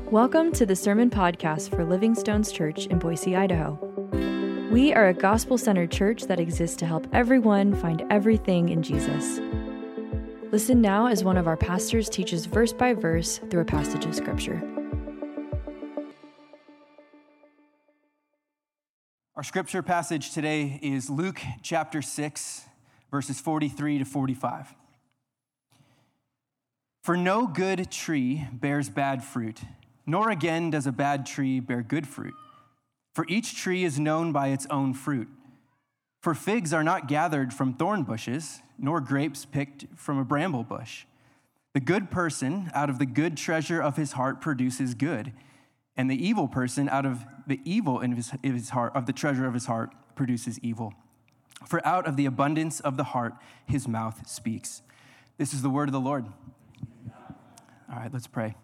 Welcome to the Sermon Podcast for Living Stones Church in Boise, Idaho. We are a gospel-centered church that exists to help everyone find everything in Jesus. Listen now as one of our pastors teaches verse by verse through a passage of Scripture. Our Scripture passage today is Luke chapter 6, verses 43 to 45. For no good tree bears bad fruit, nor again does a bad tree bear good fruit. For each tree is known by its own fruit. For figs are not gathered from thorn bushes, nor grapes picked from a bramble bush. The good person out of the good treasure of his heart produces good, and the evil person out of the evil in his heart, of the treasure of his heart, produces evil. For out of the abundance of the heart, his mouth speaks. This is the word of the Lord. All right, let's pray.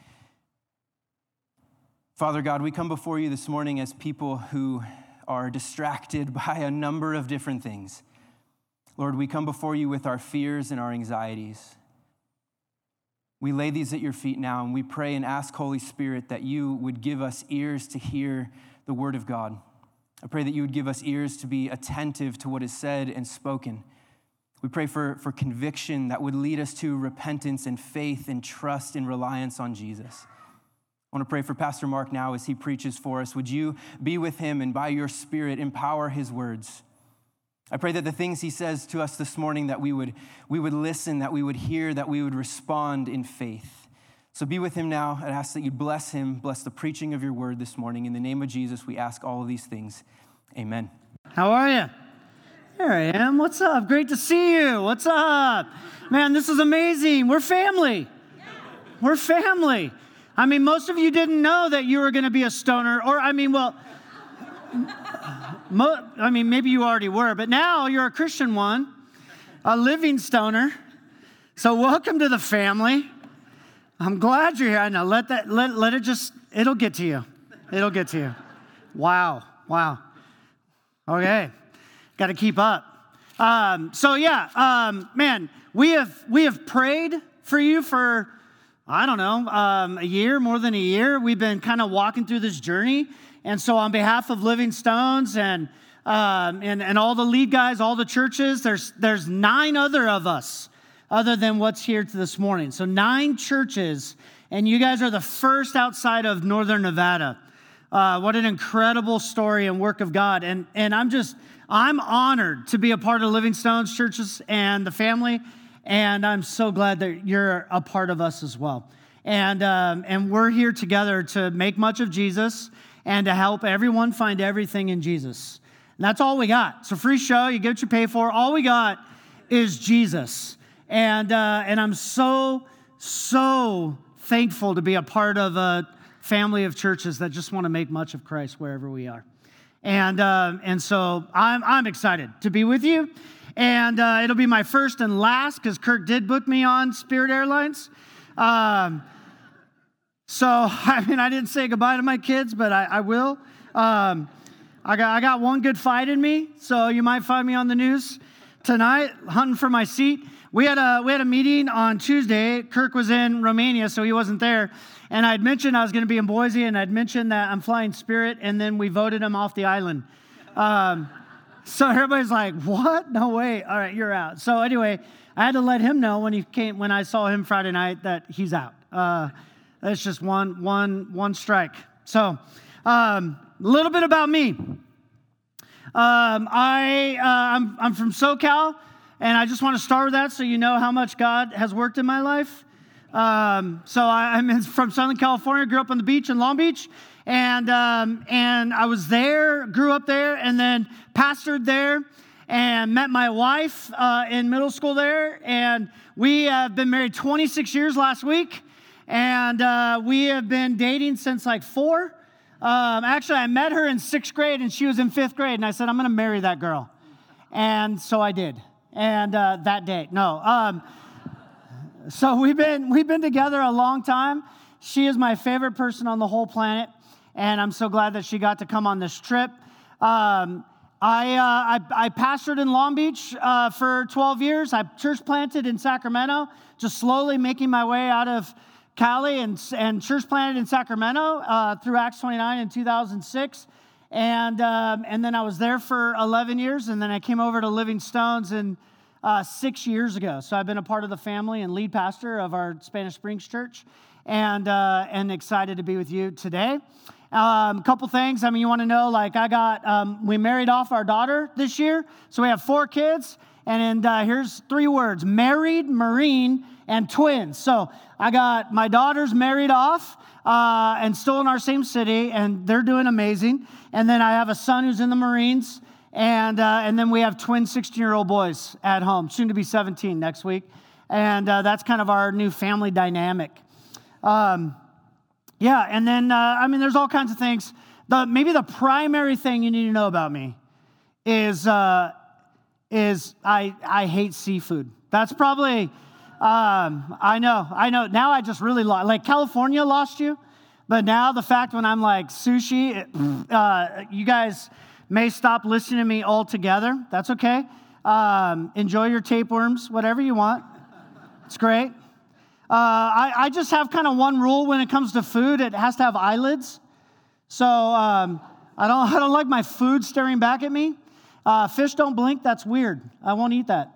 Father God, we come before you this morning as people who are distracted by a number of different things. Lord, we come before you with our fears and our anxieties. We lay these at your feet now, and we pray and ask, Holy Spirit, that you would give us ears to hear the word of God. I pray that you would give us ears to be attentive to what is said and spoken. We pray for conviction that would lead us to repentance and faith and trust and reliance on Jesus. I want to pray for Pastor Mark now as he preaches for us. Would you be with him and by your Spirit empower his words? I pray that the things he says to us this morning, that we would listen, that we would hear, that we would respond in faith. So be with him now. I ask that you bless him, bless the preaching of your word this morning. In the name of Jesus, we ask all of these things. Amen. How are you? There I am. What's up? Great to see you. What's up? Man, this is amazing. We're family. We're family. I mean, most of you didn't know that you were going to be a stoner, maybe you already were, but now you're a Christian one, a living stoner. So welcome to the family. I'm glad you're here. I know. Let it just, it'll get to you. It'll get to you. Wow. Okay. Got to keep up. Man, we have prayed for you for, a year, more than a year. We've been kind of walking through this journey. And so on behalf of Living Stones and all the lead guys, all the churches, there's 9 other of us other than what's here this morning. So 9 churches, and you guys are the first outside of Northern Nevada. What an incredible story and work of God. And I'm honored to be a part of Living Stones churches and the family. And I'm so glad that you're a part of us as well. And we're here together to make much of Jesus and to help everyone find everything in Jesus. And that's all we got. It's a free show. You get what you pay for. All we got is Jesus. And I'm so thankful to be a part of a family of churches that just want to make much of Christ wherever we are. And so I'm excited to be with you. And it'll be my first and last because Kirk did book me on Spirit Airlines. I didn't say goodbye to my kids, but I will. I got one good fight in me, so you might find me on the news tonight, hunting for my seat. We had a meeting on Tuesday. Kirk was in Romania, so he wasn't there. And I'd mentioned I was going to be in Boise, and I'd mentioned that I'm flying Spirit, and then we voted him off the island. So everybody's like, what? No way. All right, you're out. So anyway, I had to let him know when I saw him Friday night that he's out. That's just one strike. So a little bit about me. I'm from SoCal, and I just want to start with that so you know how much God has worked in my life. I'm from Southern California, grew up on the beach in Long Beach. And I was there, grew up there, and then pastored there, and met my wife in middle school there. And we have been married 26 years last week, and we have been dating since like 4. Actually, I met her in 6th grade, and she was in 5th grade, and I said, I'm going to marry that girl. And so I did. And that day, no. So we've been together a long time. She is my favorite person on the whole planet. And I'm so glad that she got to come on this trip. I pastored in Long Beach for 12 years. I church planted in Sacramento, just slowly making my way out of Cali and church planted in Sacramento through Acts 29 in 2006. And then I was there for 11 years, and then I came over to Living Stones 6 years ago. So I've been a part of the family and lead pastor of our Spanish Springs church, and excited to be with you today. A couple things. I mean, you want to know, like we married off our daughter this year, so we have 4 kids, and here's 3 words: married, Marine, and twins. So I got my daughters married off and still in our same city, and they're doing amazing. And then I have a son who's in the Marines, and then we have twin 16-year-old boys at home, soon to be 17 next week. And that's kind of our new family dynamic. Yeah, and then, there's all kinds of things. Maybe the primary thing you need to know about me is I hate seafood. That's probably, I know. Now I just really like California lost you, but now the fact when I'm like sushi, you guys may stop listening to me altogether. That's okay. Enjoy your tapeworms, whatever you want. It's great. I just have kind of one rule when it comes to food. It has to have eyelids. So I don't like my food staring back at me. Fish don't blink. That's weird. I won't eat that.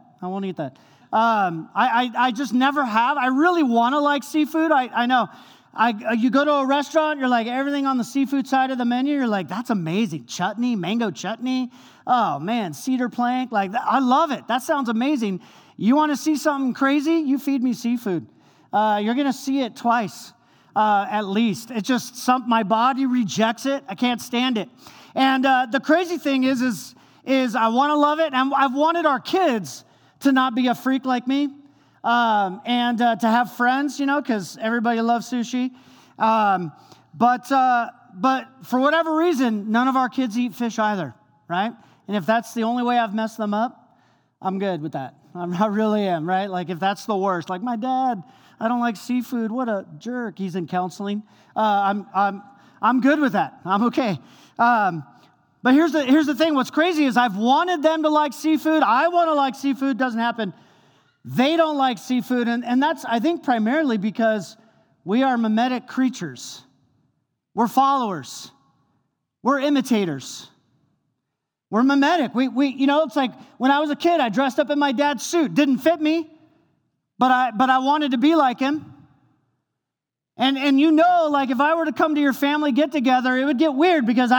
I just never have. I really want to like seafood. I know. You go to a restaurant, you're like, everything on the seafood side of the menu, you're like, that's amazing. Chutney, mango chutney. Oh, man, cedar plank. Like, I love it. That sounds amazing. You want to see something crazy? You feed me seafood. You're going to see it twice, at least. It's just my body rejects it. I can't stand it. And the crazy thing is I want to love it. And I've wanted our kids to not be a freak like me, and to have friends, because everybody loves sushi. But for whatever reason, none of our kids eat fish either, right? And if that's the only way I've messed them up, I'm good with that. I really am, right? Like if that's the worst, like my dad, I don't like seafood. What a jerk. He's in counseling. I'm good with that. I'm okay. But here's the thing. What's crazy is I've wanted them to like seafood. I want to like seafood. Doesn't happen. They don't like seafood. And that's, I think, primarily because we are mimetic creatures. We're followers. We're imitators. We're mimetic. We it's like when I was a kid, I dressed up in my dad's suit. Didn't fit me, but I wanted to be like him. And like if I were to come to your family get together, it would get weird because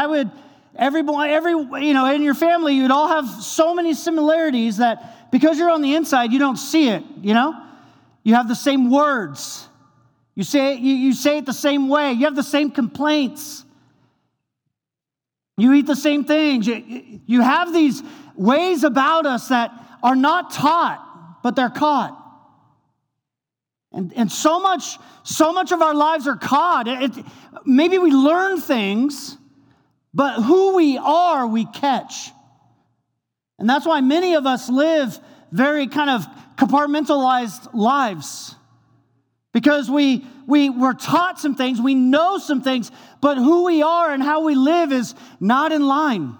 in your family, you'd all have so many similarities that because you're on the inside, you don't see it, You have the same words. You say it the same way. You have the same complaints. You eat the same things. You have these ways about us that are not taught, but they're caught. And so much of our lives are caught. Maybe we learn things, but who we are, we catch. And that's why many of us live very kind of compartmentalized lives. Because we're taught some things, we know some things, but who we are and how we live is not in line.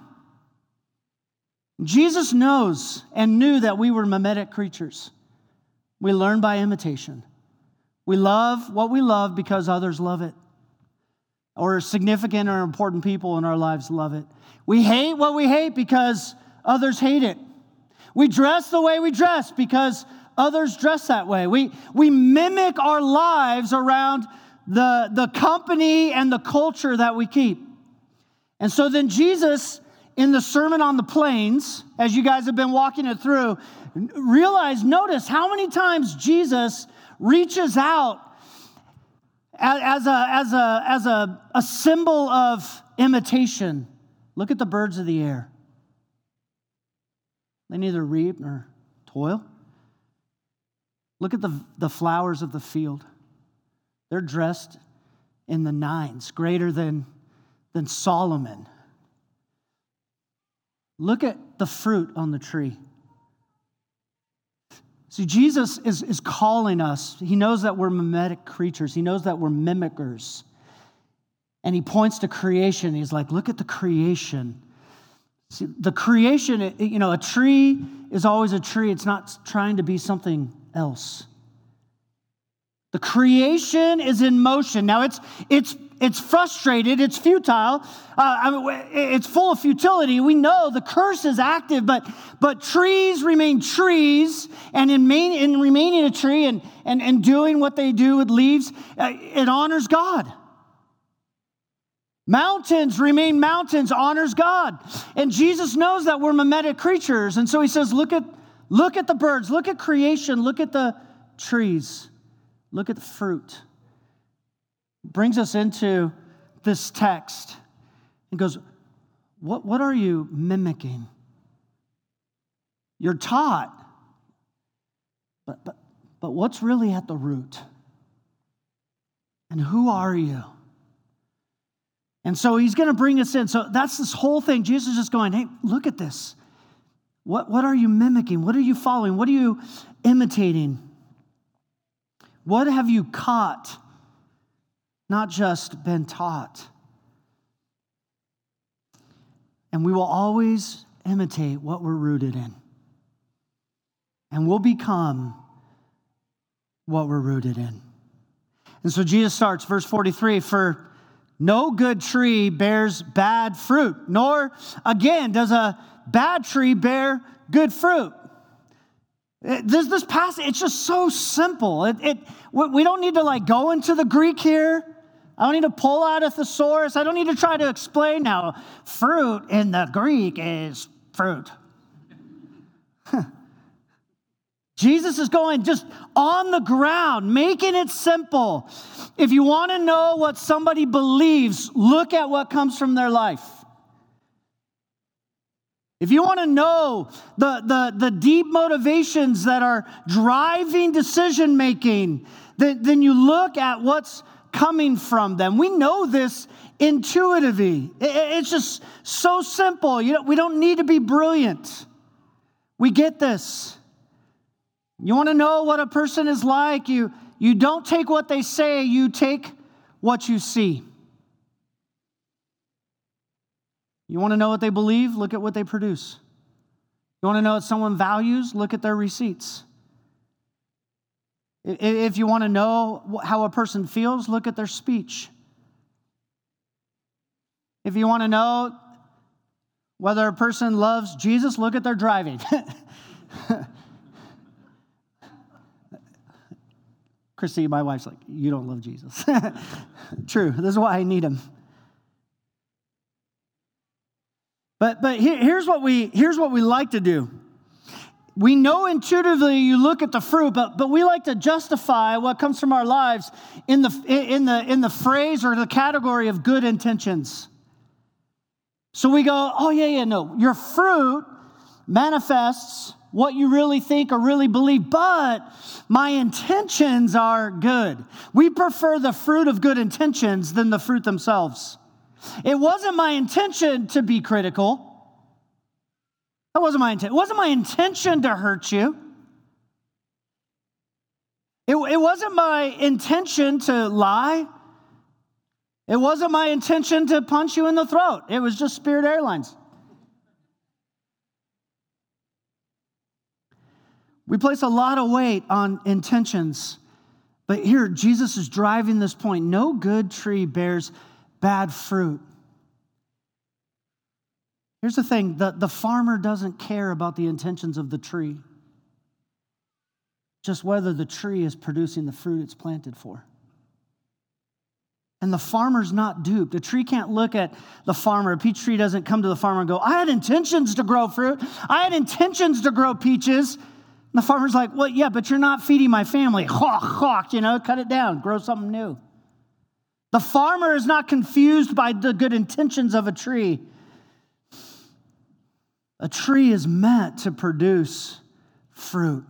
Jesus knows and knew that we were mimetic creatures. We learn by imitation. We love what we love because others love it. Or significant or important people in our lives love it. We hate what we hate because others hate it. We dress the way we dress because others dress that way. We mimic our lives around the company and the culture that we keep. And so then Jesus, in the Sermon on the Plains, as you guys have been walking it through, notice how many times Jesus reaches out as a symbol of imitation. Look at the birds of the air. They neither reap nor toil. Look at the flowers of the field. They're dressed in the nines, greater than Solomon. Look at the fruit on the tree. See, Jesus is calling us. He knows that we're mimetic creatures. He knows that we're mimickers. And he points to creation. He's like, look at the creation. See, the creation, a tree is always a tree. It's not trying to be something else. The creation is in motion. Now it's frustrated, it's futile, it's full of futility. We know the curse is active, but trees remain trees, and in remaining a tree and doing what they do with leaves, it honors God. Mountains remain mountains, honors God. And Jesus knows that we're mimetic creatures, and so he says, look at the birds, look at creation, look at the trees, look at the fruit. Brings us into this text and goes, what are you mimicking? You're taught, but what's really at the root? And who are you? And so he's going to bring us in. So that's this whole thing. Jesus is just going, hey, look at this. What are you mimicking? What are you following? What are you imitating? What have you caught? Not just been taught. And we will always imitate what we're rooted in. And we'll become what we're rooted in. And so Jesus starts, verse 43, for no good tree bears bad fruit, nor, again, does a bad tree bear good fruit. This passage, it's just so simple. We don't need to go into the Greek here. I don't need to pull out a thesaurus. I don't need to try to explain now. Fruit in the Greek is fruit. Jesus is going just on the ground, making it simple. If you want to know what somebody believes, look at what comes from their life. If you want to know the deep motivations that are driving decision making, then you look at what's coming from them. We know this intuitively. It's just so simple. We don't need to be brilliant. We get this. You want to know what a person is like? You don't take what they say, you take what you see. You want to know what they believe? Look at what they produce. You want to know what someone values? Look at their receipts. If you want to know how a person feels, look at their speech. If you want to know whether a person loves Jesus, look at their driving. Christy, my wife's like, you don't love Jesus. True, this is why I need him. But here's what we like to do. We know intuitively you look at the fruit, but we like to justify what comes from our lives in the phrase or the category of good intentions. So we go, oh yeah, no, your fruit manifests what you really think or really believe, but my intentions are good. We prefer the fruit of good intentions than the fruit themselves. It wasn't my intention to be critical. That wasn't my intent. It wasn't my intention to hurt you. It wasn't my intention to lie. It wasn't my intention to punch you in the throat. It was just Spirit Airlines. We place a lot of weight on intentions. But here, Jesus is driving this point. No good tree bears bad fruit. Here's the thing, the farmer doesn't care about the intentions of the tree, just whether the tree is producing the fruit it's planted for. And the farmer's not duped. A tree can't look at the farmer. A peach tree doesn't come to the farmer and go, I had intentions to grow fruit. I had intentions to grow peaches. And the farmer's like, well, yeah, but you're not feeding my family. Cut it down, grow something new. The farmer is not confused by the good intentions of a tree. A tree is meant to produce fruit.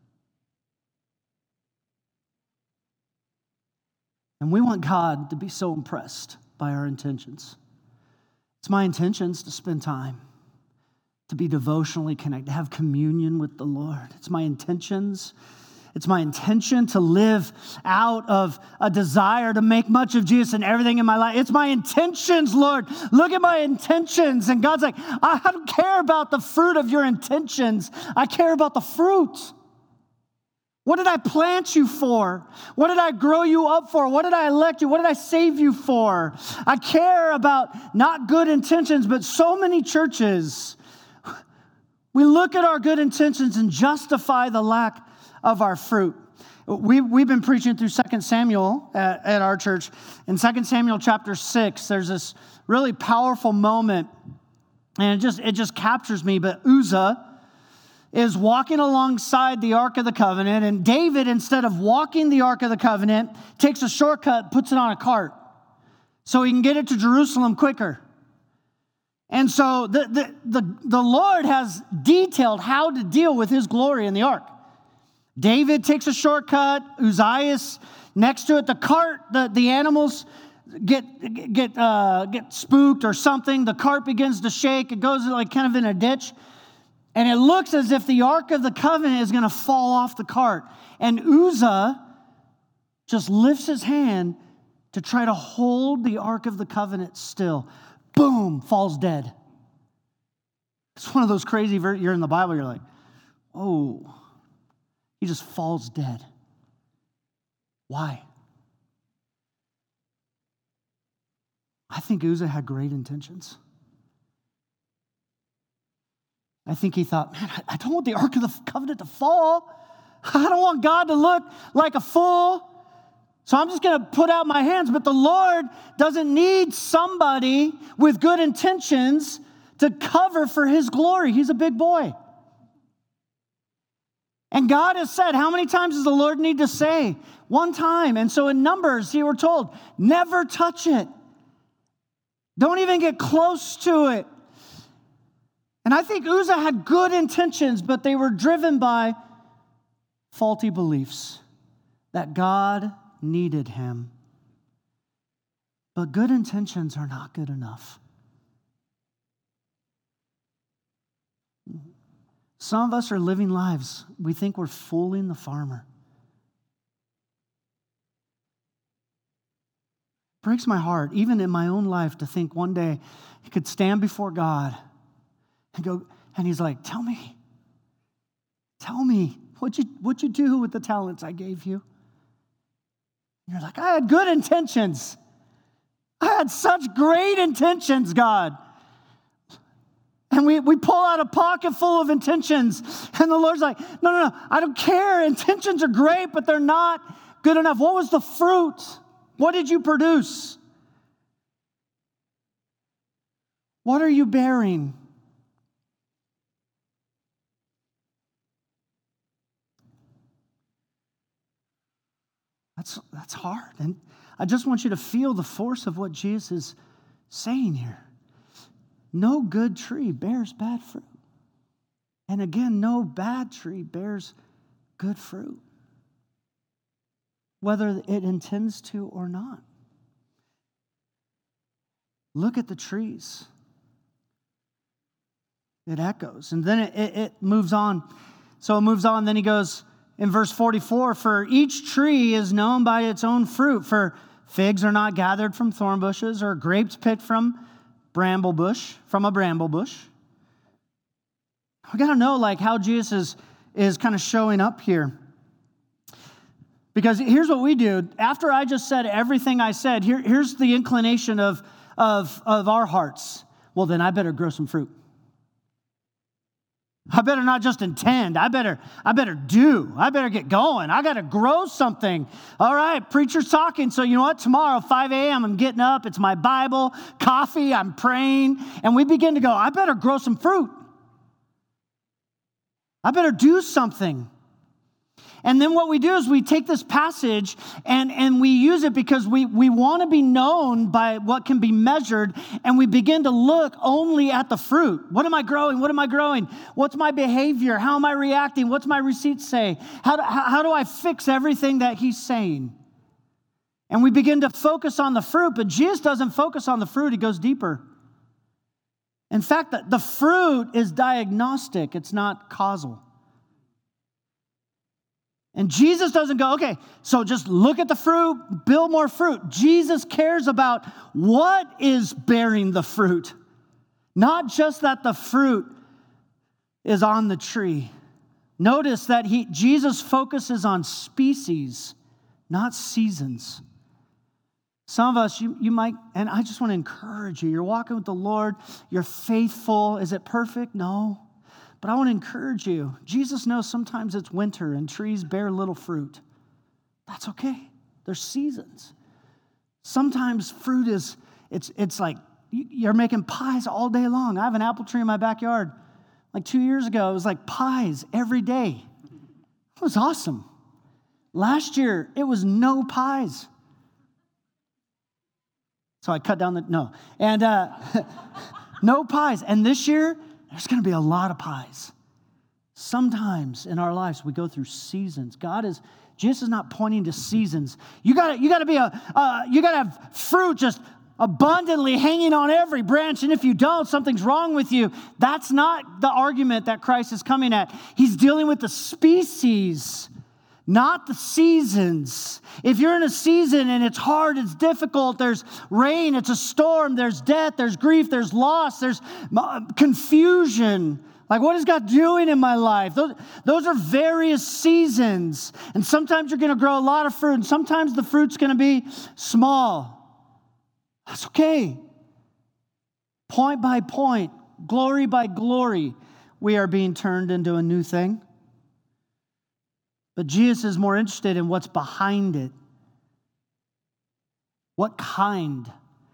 And we want God to be so impressed by our intentions. It's my intentions to spend time, to be devotionally connected, to have communion with the Lord. It's my intentions. It's my intention to live out of a desire to make much of Jesus in everything in my life. It's my intentions, Lord. Look at my intentions. And God's like, I don't care about the fruit of your intentions. I care about the fruit. What did I plant you for? What did I grow you up for? What did I elect you? What did I save you for? I care about not good intentions, but so many churches, we look at our good intentions and justify the lack of our fruit. We've been preaching through 2 Samuel at our church. In 2 Samuel chapter 6, there's this really powerful moment, and it just captures me. But Uzzah is walking alongside the Ark of the Covenant, and David, instead of walking the Ark of the Covenant, takes a shortcut, puts it on a cart so he can get it to Jerusalem quicker. And so the Lord has detailed how to deal with his glory in the ark. David takes a shortcut. Uzziah next to it. The cart, the animals get spooked or something. The cart begins to shake. It goes like kind of in a ditch. And it looks as if the Ark of the Covenant is going to fall off the cart. And Uzzah just lifts his hand to try to hold the Ark of the Covenant still. Boom, falls dead. It's one of those crazy, you're in the Bible, you're like, oh, he just falls dead. Why? I think Uzzah had great intentions. I think he thought, man, I don't want the Ark of the Covenant to fall. I don't want God to look like a fool. So I'm just going to put out my hands. But the Lord doesn't need somebody with good intentions to cover for his glory. He's a big boy. And God has said, how many times does the Lord need to say? One time. And so in Numbers, we were told, never touch it. Don't even get close to it. And I think Uzzah had good intentions, but they were driven by faulty beliefs that God needed him. But good intentions are not good enough. Some of us are living lives. We think we're fooling the farmer. It breaks my heart, even in my own life, to think one day I could stand before God and go, and he's like, tell me, what'd you do with the talents I gave you? And you're like, I had good intentions. I had such great intentions, God. And we pull out a pocket full of intentions. And the Lord's like, no, I don't care. Intentions are great, but they're not good enough. What was the fruit? What did you produce? What are you bearing? That's hard. And I just want you to feel the force of what Jesus is saying here. No good tree bears bad fruit. And again, no bad tree bears good fruit, whether it intends to or not. Look at the trees. It echoes. And then it moves on. So it moves on. Then he goes in verse 44, for each tree is known by its own fruit. For figs are not gathered from thorn bushes, or grapes picked from a bramble bush. We got to know how Jesus is kind of showing up here. Because here's what we do. After I just said everything I said, here's the inclination of our hearts. Well, then I better grow some fruit. I better not just intend. I better do. I better get going. I got to grow something. All right, preacher's talking. So you know what? Tomorrow, 5 a.m., I'm getting up. It's my Bible, coffee, I'm praying. And we begin to go, I better grow some fruit. I better do something. And then what we do is we take this passage and we use it because we want to be known by what can be measured, and we begin to look only at the fruit. What am I growing? What am I growing? What's my behavior? How am I reacting? What's my receipts say? How do I fix everything that he's saying? And we begin to focus on the fruit, but Jesus doesn't focus on the fruit. He goes deeper. In fact, the fruit is diagnostic. It's not causal. And Jesus doesn't go, okay, so just look at the fruit, build more fruit. Jesus cares about what is bearing the fruit. Not just that the fruit is on the tree. Notice that Jesus focuses on species, not seasons. Some of us, you might, and I just want to encourage you. You're walking with the Lord. You're faithful. Is it perfect? No. But I want to encourage you. Jesus knows sometimes it's winter and trees bear little fruit. That's okay. There's seasons. Sometimes fruit it's like you're making pies all day long. I have an apple tree in my backyard. Like 2 years ago, it was like pies every day. It was awesome. Last year, it was no pies. So I cut down no pies. And this year, there's going to be a lot of pies. Sometimes in our lives, we go through seasons. Jesus is not pointing to seasons. You got to have fruit just abundantly hanging on every branch. And if you don't, something's wrong with you. That's not the argument that Christ is coming at. He's dealing with the species, not the seasons. If you're in a season and it's hard, it's difficult, there's rain, it's a storm, there's death, there's grief, there's loss, there's confusion. Like, what is God doing in my life? Those are various seasons. And sometimes you're going to grow a lot of fruit, and sometimes the fruit's going to be small. That's okay. Point by point, glory by glory, we are being turned into a new thing. But Jesus is more interested in what's behind it. What kind?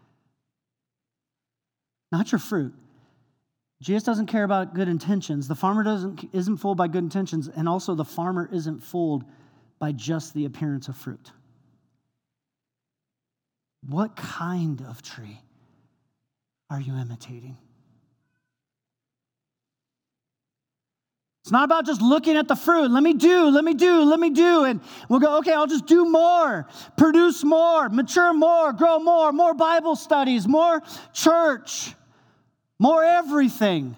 Not your fruit. Jesus doesn't care about good intentions. The farmer isn't fooled by good intentions, and also the farmer isn't fooled by just the appearance of fruit. What kind of tree are you imitating? It's not about just looking at the fruit. Let me do. And we'll go, okay, I'll just do more, produce more, mature more, grow more Bible studies, more church, more everything.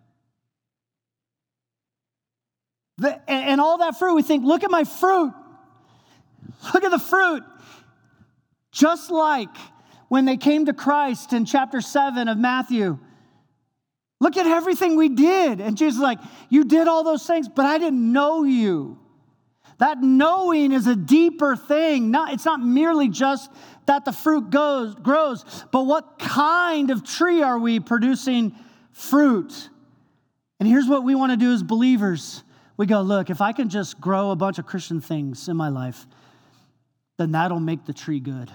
And all that fruit, we think, look at my fruit. Look at the fruit. Just like when they came to Christ in chapter 7 of Matthew. Look at everything we did. And Jesus is like, you did all those things, but I didn't know you. That knowing is a deeper thing. It's not merely just that the fruit grows, but what kind of tree are we producing fruit? And here's what we want to do as believers. We go, look, if I can just grow a bunch of Christian things in my life, then that'll make the tree good.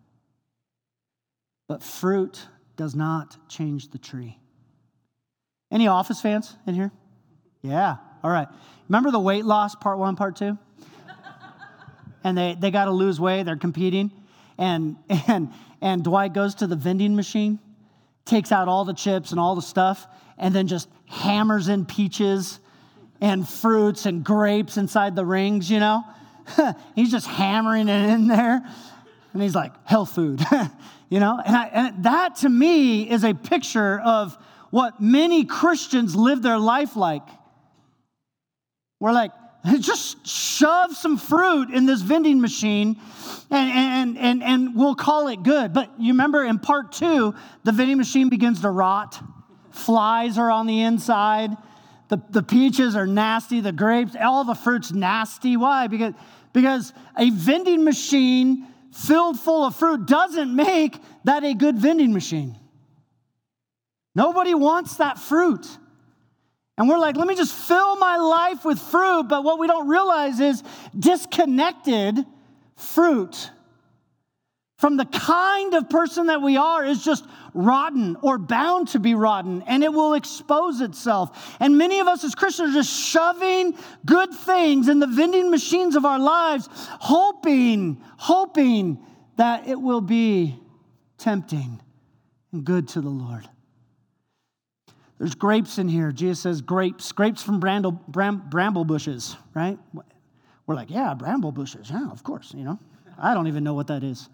But fruit does not change the tree. Any Office fans in here? Yeah, all right. Remember the weight loss, part 1, part 2? And they got to lose weight, they're competing. And Dwight goes to the vending machine, takes out all the chips and all the stuff, and then just hammers in peaches and fruits and grapes inside the rings, you know? He's just hammering it in there. And he's like, health food, you know? And that to me is a picture of what many Christians live their life like. We're like, just shove some fruit in this vending machine and we'll call it good. But you remember in part 2, the vending machine begins to rot. Flies are on the inside. The peaches are nasty. The grapes, all the fruit's nasty. Why? Because a vending machine filled full of fruit doesn't make that a good vending machine. Nobody wants that fruit. And we're like, let me just fill my life with fruit. But what we don't realize is disconnected fruit from the kind of person that we are is just rotten or bound to be rotten, and it will expose itself. And many of us as Christians are just shoving good things in the vending machines of our lives, hoping that it will be tempting and good to the Lord. There's grapes in here. Jesus says grapes from bramble bushes, right? We're like, yeah, bramble bushes. Yeah, of course, you know. I don't even know what that is.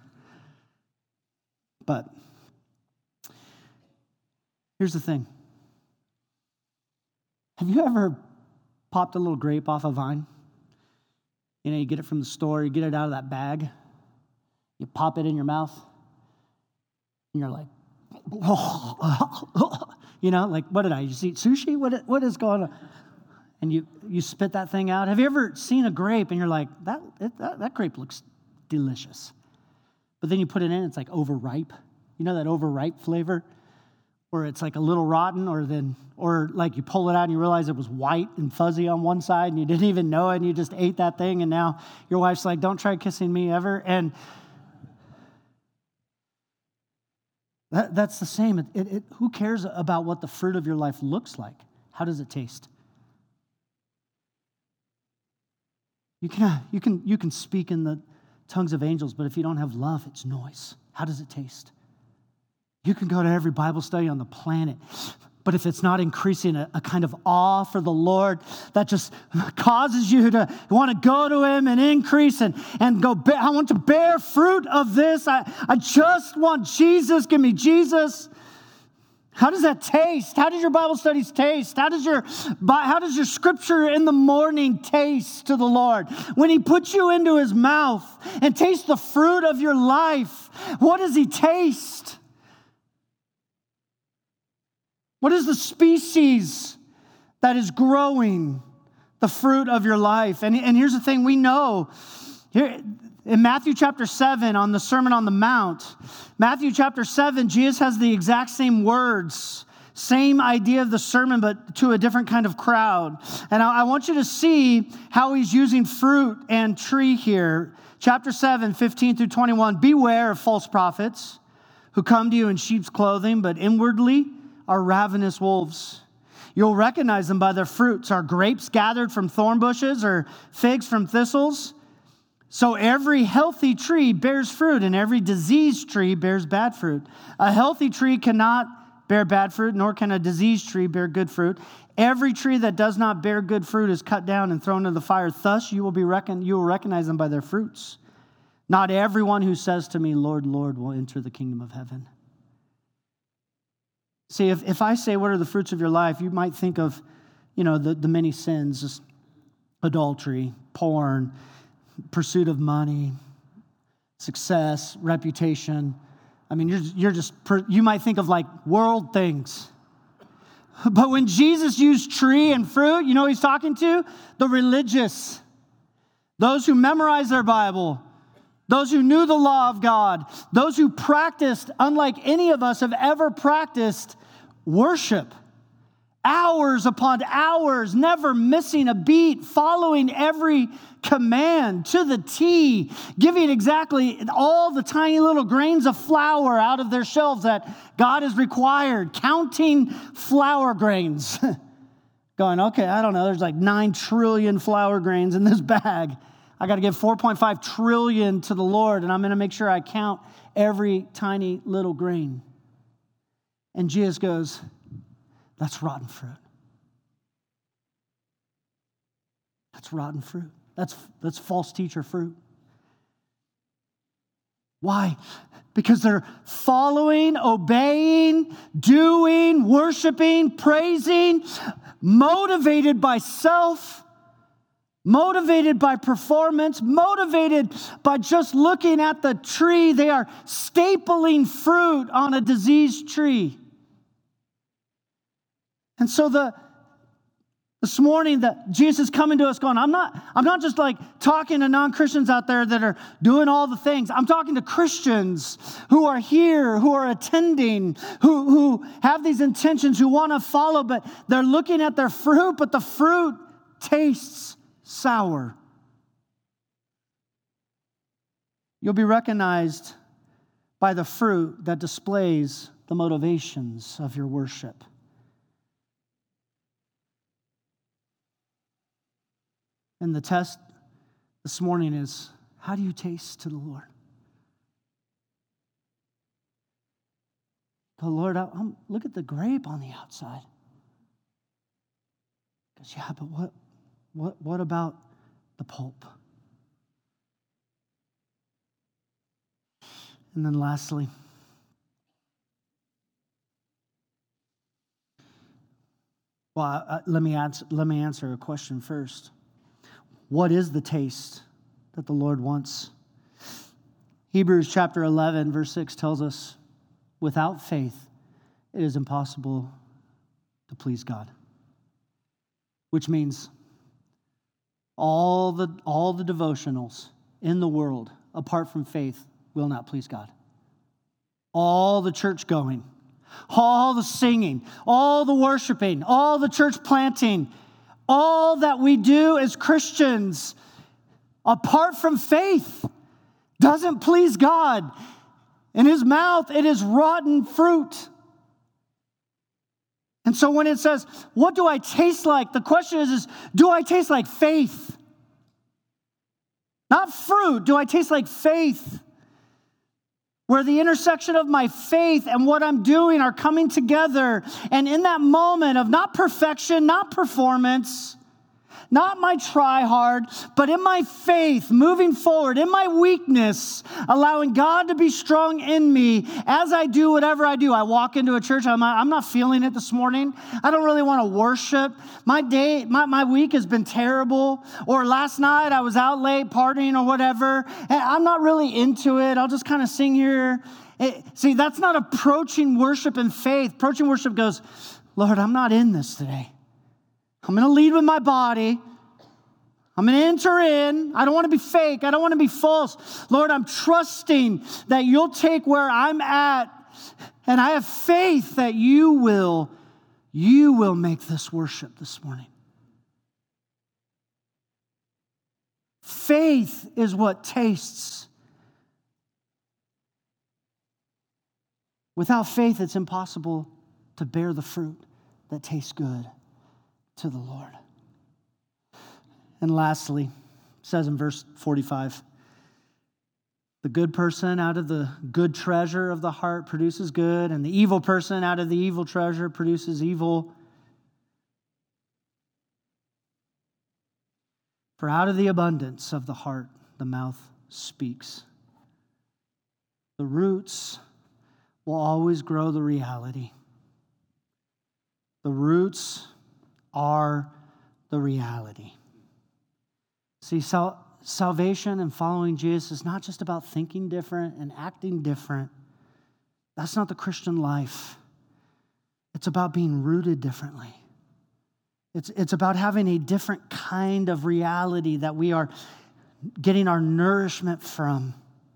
But here's the thing. Have you ever popped a little grape off a vine? You know, you get it from the store, you get it out of that bag, you pop it in your mouth, and you're like, you know, like, what did I just eat? Sushi? What is going on? and you spit that thing out. Have you ever seen a grape and you're like, that grape looks delicious? But then you put it in, it's like overripe. You know that overripe flavor? Or it's like a little rotten, or like you pull it out and you realize it was white and fuzzy on one side and you didn't even know it and you just ate that thing, and now your wife's like, don't try kissing me ever. And that's the same. Who cares about what the fruit of your life looks like? How does it taste? You can speak in the tongues of angels, but if you don't have love, it's noise. How does it taste? You can go to every Bible study on the planet, but if it's not increasing a kind of awe for the Lord that just causes you to want to go to Him and increase and go, I want to bear fruit of this. I just want Jesus. Give me Jesus. How does that taste? How does your Bible studies taste? How does your scripture in the morning taste to the Lord? When He puts you into His mouth and tastes the fruit of your life, what does He taste? What is the species that is growing the fruit of your life? And here's the thing, we know here in Matthew chapter 7 on the Sermon on the Mount, Matthew chapter 7, Jesus has the exact same words, same idea of the sermon, but to a different kind of crowd. And I want you to see how He's using fruit and tree here. Chapter 7, 15 through 21, beware of false prophets who come to you in sheep's clothing, but inwardly are ravenous wolves. You'll recognize them by their fruits. Are grapes gathered from thorn bushes or figs from thistles? So every healthy tree bears fruit, and every diseased tree bears bad fruit. A healthy tree cannot bear bad fruit, nor can a diseased tree bear good fruit. Every tree that does not bear good fruit is cut down and thrown into the fire. Thus you will recognize them by their fruits. Not everyone who says to me, Lord, Lord, will enter the kingdom of heaven. See, if I say, what are the fruits of your life, you might think of, the many sins, just adultery, porn, pursuit of money, success, reputation. I mean, you might think of like world things. But when Jesus used tree and fruit, you know who He's talking to? The religious. Those who memorized their Bible. Those who knew the law of God, those who practiced, unlike any of us have ever practiced, worship. Hours upon hours, never missing a beat, following every command to the T, giving exactly all the tiny little grains of flour out of their shelves that God has required, counting flour grains. Going, okay, I don't know, there's like 9 trillion flour grains in this bag. I got to give 4.5 trillion to the Lord, and I'm going to make sure I count every tiny little grain. And Jesus goes, that's rotten fruit. That's rotten fruit. That's false teacher fruit. Why? Because they're following, obeying, doing, worshiping, praising, motivated by self, motivated by performance, motivated by just looking at the tree. They are stapling fruit on a diseased tree. And so this morning that Jesus is coming to us going, I'm not just like talking to non-Christians out there that are doing all the things. I'm talking to Christians who are here, who are attending, who have these intentions, who want to follow, but they're looking at their fruit, but the fruit tastes sour. You'll be recognized by the fruit that displays the motivations of your worship. And the test this morning is, how do you taste to the Lord? Go, Lord, look at the grape on the outside. Because, yeah, but what about the pulp? And then lastly, let me answer a question first. What is the taste that the Lord wants? Hebrews chapter 11, verse 6 tells us, without faith, it is impossible to please God. which means all the devotionals in the world, apart from faith, will not please God. All the church going, all the singing, all the worshiping, all the church planting, all that we do as Christians, apart from faith, doesn't please God. In his mouth, it is rotten fruit. And so when it says, what do I taste like? The question is do I taste like faith? Not fruit. Do I taste like faith? Where the intersection of my faith and what I'm doing are coming together. And in that moment of not perfection, not performance, not my try hard, but in my faith, moving forward, in my weakness, allowing God to be strong in me as I do whatever I do. I walk into a church, I'm not feeling it this morning. I don't really want to worship. My week has been terrible. Or last night I was out late partying or whatever, and I'm not really into it. I'll just kind of sing here. See, that's not approaching worship in faith. Approaching worship goes, Lord, I'm not in this today. I'm going to lead with my body. I'm going to enter in. I don't want to be fake. I don't want to be false. Lord, I'm trusting that you'll take where I'm at, and I have faith that you will make this worship this morning. Faith is what tastes. Without faith, it's impossible to bear the fruit that tastes good to the Lord. And lastly, it says in verse 45, the good person out of the good treasure of the heart produces good, and the evil person out of the evil treasure produces evil. For out of the abundance of the heart, the mouth speaks. The roots will always grow the reality. The roots are the reality. See, salvation and following Jesus is not just about thinking different and acting different. That's not the Christian life. It's about being rooted differently. It's about having a different kind of reality that we are getting our nourishment from.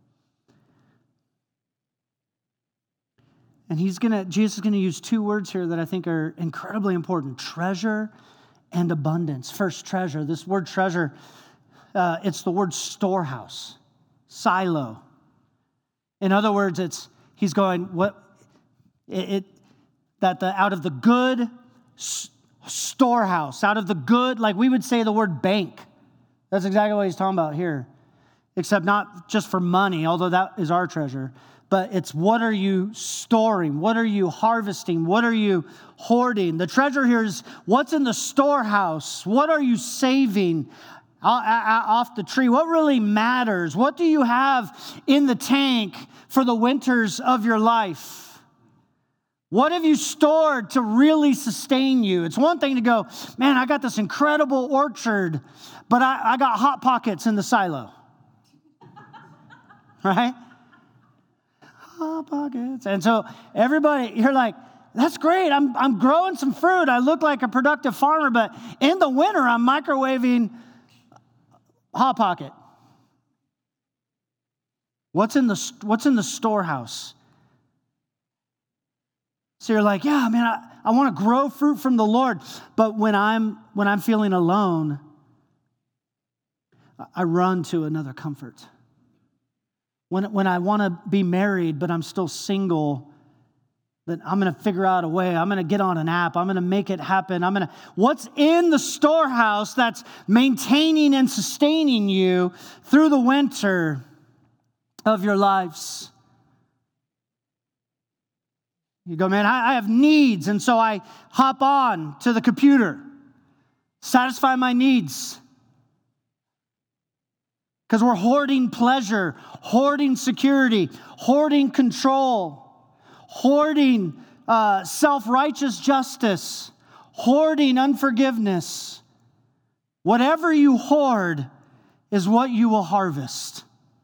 And Jesus is going to use two words here that I think are incredibly important: treasure and abundance. First, treasure. This word treasure, it's the word storehouse, silo. In other words, he's going out of the good storehouse, out of the good, like we would say the word bank. That's exactly what he's talking about here, except not just for money, although that is our treasure. But it's what are you storing? What are you harvesting? What are you hoarding? The treasure here is what's in the storehouse. What are you saving off the tree? What really matters? What do you have in the tank for the winters of your life? What have you stored to really sustain you? It's one thing to go, man, I got this incredible orchard, but I got Hot Pockets in the silo. Right? Pockets. And so everybody, you're like, that's great. I'm growing some fruit. I look like a productive farmer, but in the winter, I'm microwaving Hot Pocket. What's in the storehouse? So you're like, yeah, man, I want to grow fruit from the Lord. But when I'm feeling alone, I run to another comfort. When I want to be married, but I'm still single, that I'm going to figure out a way. I'm going to get on an app. I'm going to make it happen. What's in the storehouse that's maintaining and sustaining you through the winter of your lives? You go, man, I have needs, and so I hop on to the computer, satisfy my needs. Because we're hoarding pleasure, hoarding security, hoarding control, hoarding self-righteous justice, hoarding unforgiveness. Whatever you hoard is what you will harvest.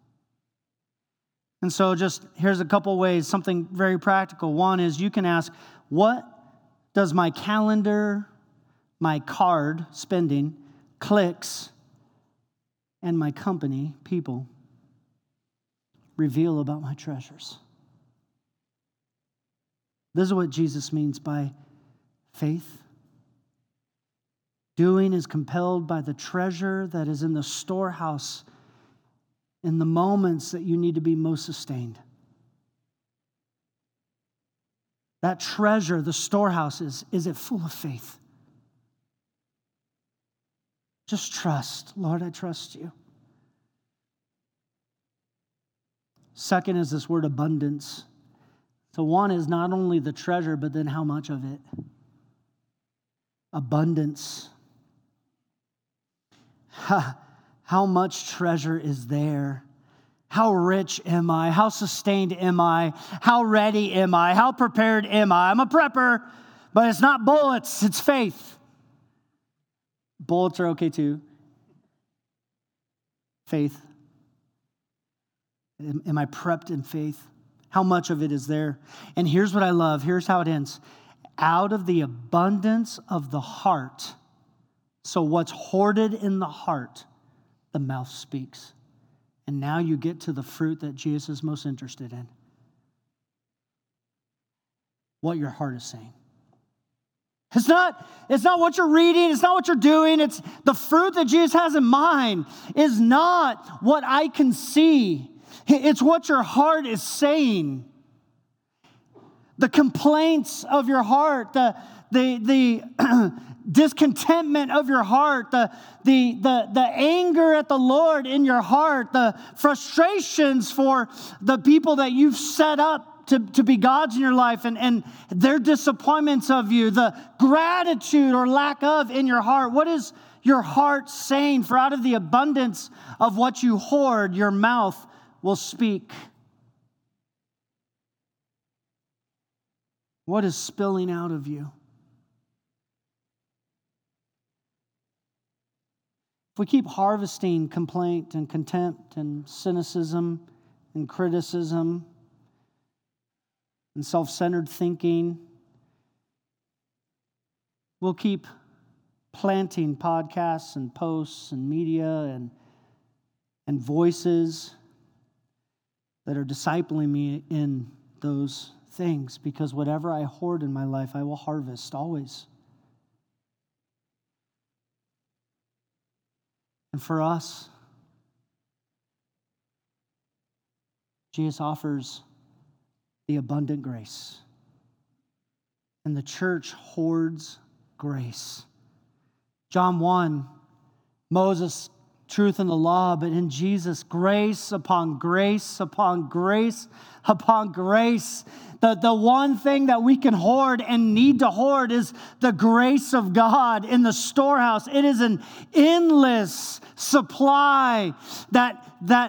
And so here's a couple ways, something very practical. One is you can ask, what does my calendar, my card, spending, clicks, and my company, people, reveal about my treasures. This is what Jesus means by faith. Doing is compelled by the treasure that is in the storehouse in the moments that you need to be most sustained. That treasure, the storehouse, is it full of faith? Just trust. Lord, I trust you. Second is this word abundance. So one is not only the treasure, but then how much of it? Abundance. How much treasure is there? How rich am I? How sustained am I? How ready am I? How prepared am I? I'm a prepper, but it's not bullets, it's faith. Bullets are okay too. Faith. Am I prepped in faith? How much of it is there? And here's what I love. Here's how it ends. Out of the abundance of the heart. So what's hoarded in the heart, the mouth speaks. And now you get to the fruit that Jesus is most interested in. What your heart is saying. It's not what you're reading. It's not what you're doing. It's the fruit that Jesus has in mind is not what I can see. It's what your heart is saying. The complaints of your heart, the discontentment of your heart, the anger at the Lord in your heart, the frustrations for the people that you've set up to be gods in your life and their disappointments of you, the gratitude or lack of in your heart. What is your heart saying? For out of the abundance of what you hoard, your mouth will speak. What is spilling out of you? If we keep harvesting complaint and contempt and cynicism and criticism and self-centered thinking, we'll keep planting podcasts and posts and media and voices that are discipling me in those things, because whatever I hoard in my life, I will harvest always. And for us, Jesus offers the abundant grace. And the church hoards grace. John 1, Moses, truth in the law, but in Jesus, grace upon grace upon grace upon grace. The one thing that we can hoard and need to hoard is the grace of God in the storehouse. It is an endless supply that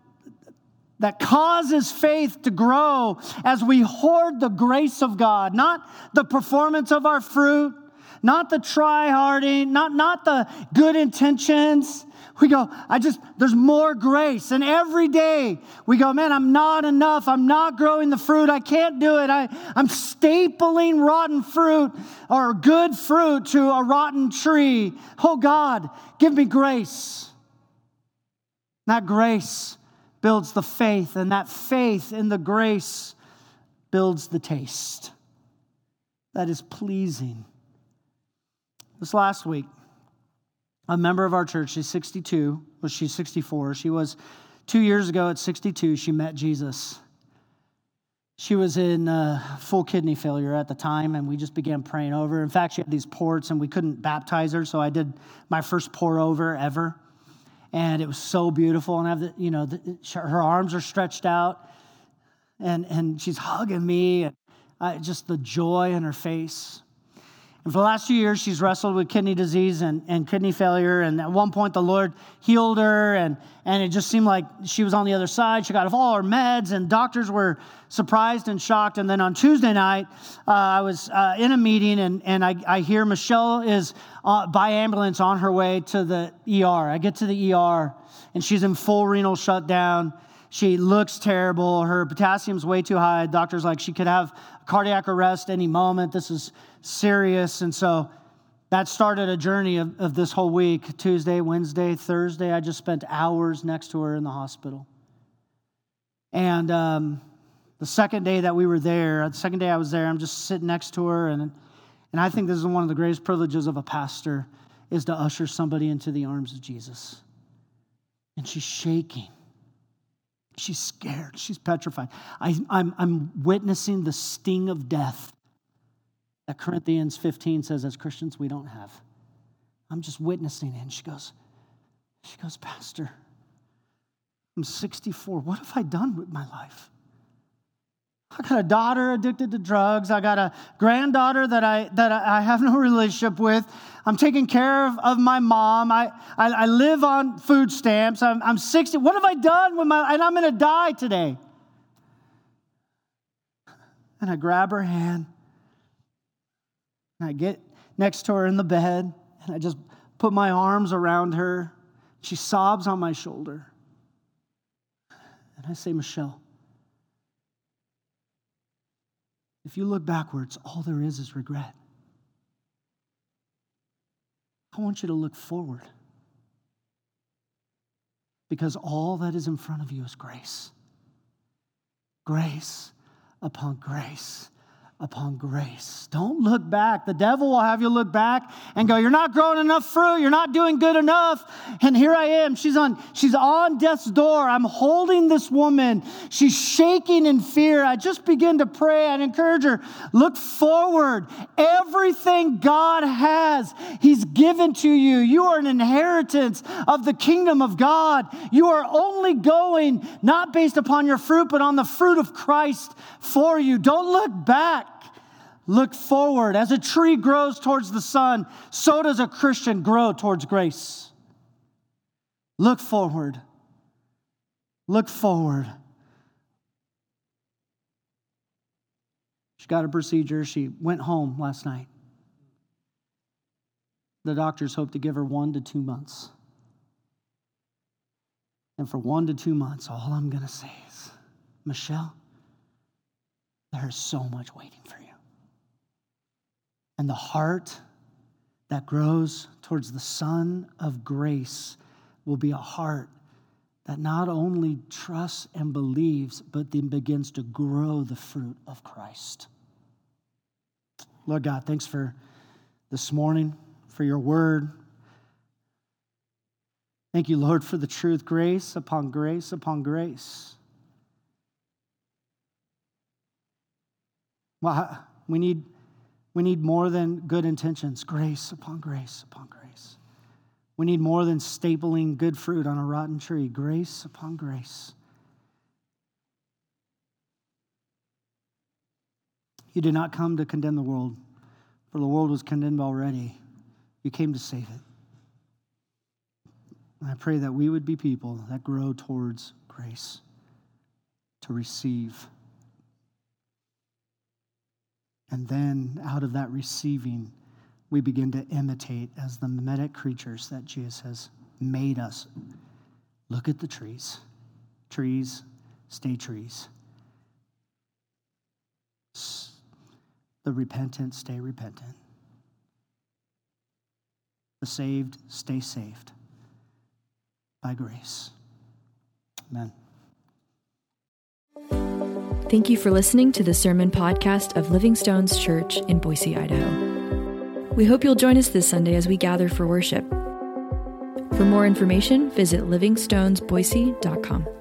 causes faith to grow as we hoard the grace of God, not the performance of our fruit, not the try-harding, not the good intentions. We go, there's more grace. And every day we go, man, I'm not enough. I'm not growing the fruit. I can't do it. I'm stapling rotten fruit or good fruit to a rotten tree. Oh God, give me grace. That grace builds the faith, and that faith in the grace builds the taste that is pleasing. This last week, a member of our church, she's 62, she's 64. She was 2 years ago at 62, she met Jesus. She was in full kidney failure at the time, and we just began praying over her. In fact, she had these ports, and we couldn't baptize her, so I did my first pour over ever. And it was so beautiful, and her arms are stretched out, and she's hugging me, and just the joy in her face. And for the last few years, she's wrestled with kidney disease and kidney failure. And at one point, the Lord healed her, and it just seemed like she was on the other side. She got off all her meds, and doctors were surprised and shocked. And then on Tuesday night, I was in a meeting, and I hear Michelle is by ambulance on her way to the ER. I get to the ER, and she's in full renal shutdown. She looks terrible. Her potassium's way too high. Doctor's like, she could have cardiac arrest any moment. This is serious. And so that started a journey of this whole week. Tuesday, Wednesday, Thursday, I just spent hours next to her in the hospital. And the second day that we were there, the second day I was there, I'm just sitting next to her. And I think this is one of the greatest privileges of a pastor, is to usher somebody into the arms of Jesus. And she's shaking. She's scared. She's petrified. I'm witnessing the sting of death that Corinthians 15 says as Christians we don't have. I'm just witnessing it. And she goes, Pastor, I'm 64. What have I done with my life? I got a daughter addicted to drugs. I got a granddaughter that I have no relationship with. I'm taking care of my mom. I live on food stamps. I'm 60. What have I done with my, and I'm going to die today. And I grab her hand. And I get next to her in the bed. And I just put my arms around her. She sobs on my shoulder. And I say, Michelle, if you look backwards, all there is regret. I want you to look forward, because all that is in front of you is grace. Grace upon grace upon grace. Don't look back. The devil will have you look back and go, you're not growing enough fruit. You're not doing good enough. And here I am. She's on death's door. I'm holding this woman. She's shaking in fear. I just begin to pray. I'd encourage her, look forward. Everything God has, He's given to you. You are an inheritance of the kingdom of God. You are only going not based upon your fruit, but on the fruit of Christ for you. Don't look back. Look forward. As a tree grows towards the sun, so does a Christian grow towards grace. Look forward. Look forward. She got a procedure. She went home last night. The doctors hope to give her 1 to 2 months. And for 1 to 2 months, all I'm going to say is, Michelle, there's so much waiting for you. And the heart that grows towards the Son of Grace will be a heart that not only trusts and believes, but then begins to grow the fruit of Christ. Lord God, thanks for this morning, for your word. Thank you, Lord, for the truth, grace upon grace upon grace. Well, we need more than good intentions. Grace upon grace upon grace. We need more than stapling good fruit on a rotten tree. Grace upon grace. You did not come to condemn the world, for the world was condemned already. You came to save it. And I pray that we would be people that grow towards grace, to receive. And then out of that receiving, we begin to imitate as the mimetic creatures that Jesus has made us. Look at the trees. Trees, stay trees. The repentant, stay repentant. The saved, stay saved. By grace. Amen. Thank you for listening to the sermon podcast of Living Stones Church in Boise, Idaho. We hope you'll join us this Sunday as we gather for worship. For more information, visit livingstonesboise.com.